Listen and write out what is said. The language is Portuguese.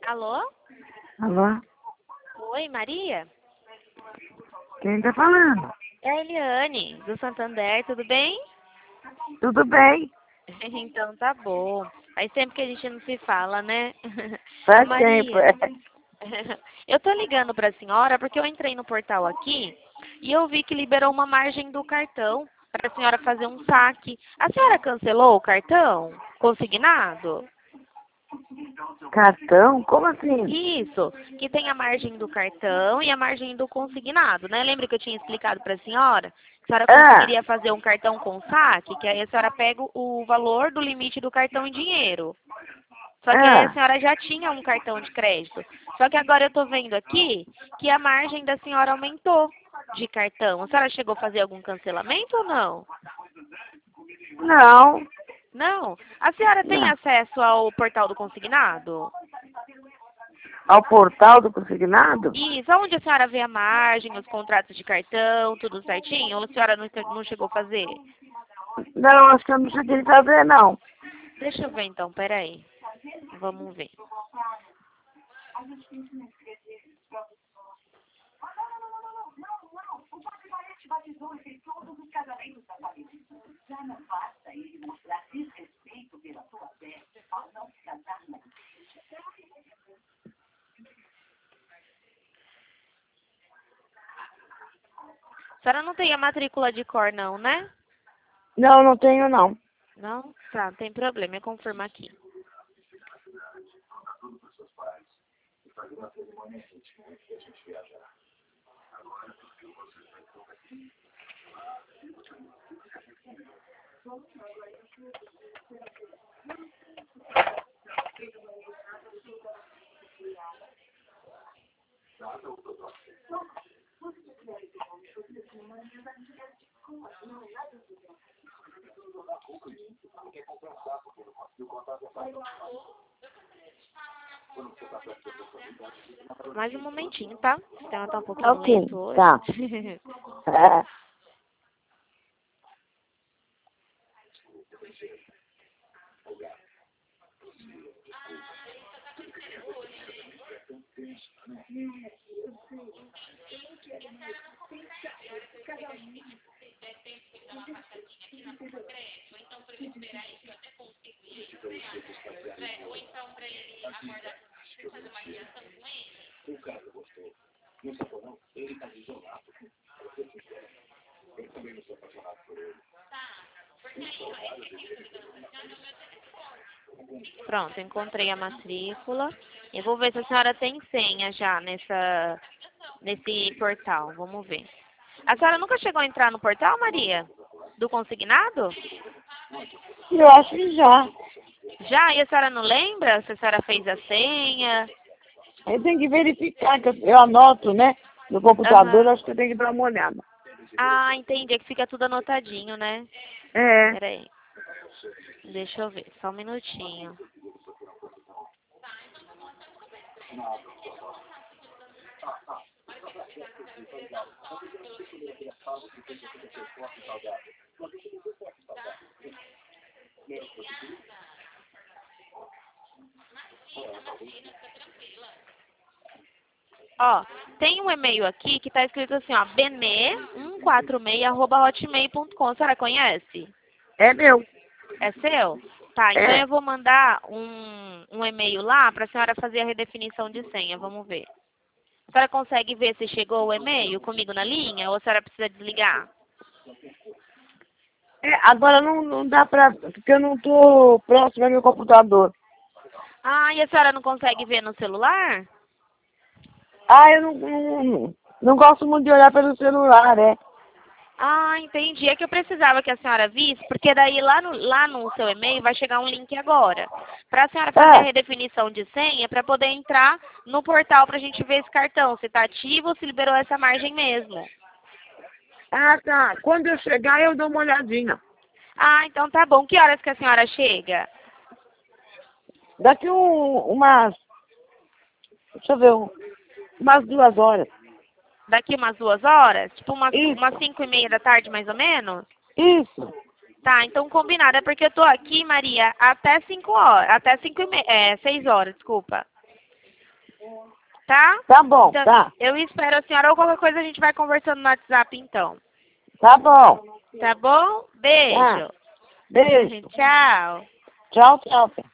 Alô? Alô? Oi, Maria? Quem tá falando? É a Eliane, do Santander, tudo bem? Tudo bem? Então tá bom. Faz tempo que a gente não se fala, né? Ô, Faz tempo. Maria, eu tô ligando pra senhora porque eu entrei no portal aqui e eu vi que liberou uma margem do cartão para a senhora fazer um saque. A senhora cancelou o cartão consignado? Cartão? Como assim? Isso, que tem a margem do cartão e a margem do consignado, né? Lembra que eu tinha explicado para a senhora? A senhora Ah, conseguiria fazer um cartão com saque, que aí a senhora pega o valor do limite do cartão em dinheiro. Só que aí a ah. senhora já tinha um cartão de crédito. Só que agora eu estou vendo aqui que a margem da senhora aumentou de cartão. A senhora chegou a fazer algum cancelamento ou não? Não, Não? A senhora tem não. acesso ao portal do consignado? Ao portal do consignado? Isso, onde a senhora vê a margem, os contratos de cartão, tudo certinho? Ou a senhora não chegou a fazer? Não, acho que eu não cheguei a fazer, não. Deixa eu ver então, peraí. Vamos ver. A senhora não tem a matrícula de cor não, né? Não, não tenho, não. Não? Tá, não tem problema, eu confirmo aqui. Mais um momentinho, tá? O sistema tá um pouquinho Ok, lento hoje. tá. É. Pronto, encontrei a matrícula. Eu vou ver se a senhora tem senha já nesse portal. Vamos ver. A senhora nunca chegou a entrar no portal, Maria? Do consignado? Eu acho que já. Já? E a senhora não lembra se a senhora fez a senha? Eu tenho que verificar, que eu anoto, né? No computador, Aham. acho que eu tenho que dar uma olhada. Ah, entendi. É que fica tudo anotadinho, né? É. Peraí. Deixa eu ver. Só um minutinho. Ó, tem um e-mail aqui que tá escrito assim, ó, benê146@hotmail.com. A senhora conhece? É meu. É seu? Tá, então É. eu vou mandar um e-mail lá para a senhora fazer a redefinição de senha. Vamos ver. A senhora consegue ver se chegou o e-mail comigo na linha ou a senhora precisa desligar? É, agora não dá pra. Porque eu não tô próximo ao meu computador. Ah, e a senhora não consegue ver no celular? Ah, eu não gosto muito de olhar pelo celular, né? Ah, entendi. É que eu precisava que a senhora visse, porque daí lá no seu e-mail vai chegar um link agora. Para a senhora fazer a Ah, redefinição de senha, para poder entrar no portal para a gente ver esse cartão, se está ativo ou se liberou essa margem mesmo. tá. Quando eu chegar, eu dou uma olhadinha. Ah, então tá bom. Que horas que a senhora chega? Daqui umas. Deixa eu ver, umas 2 horas. Daqui umas 2 horas? Tipo umas Isso, 5:30 da tarde, mais ou menos? isso. Tá, então combinado. É porque eu tô aqui, Maria, até 5 horas. Até 6 horas, desculpa. Tá? Tá bom, Então, tá. eu espero a senhora ou qualquer coisa a gente vai conversando no WhatsApp então. Tá bom. Tá bom? Beijo. Beijo. Tchau. Tchau, tchau.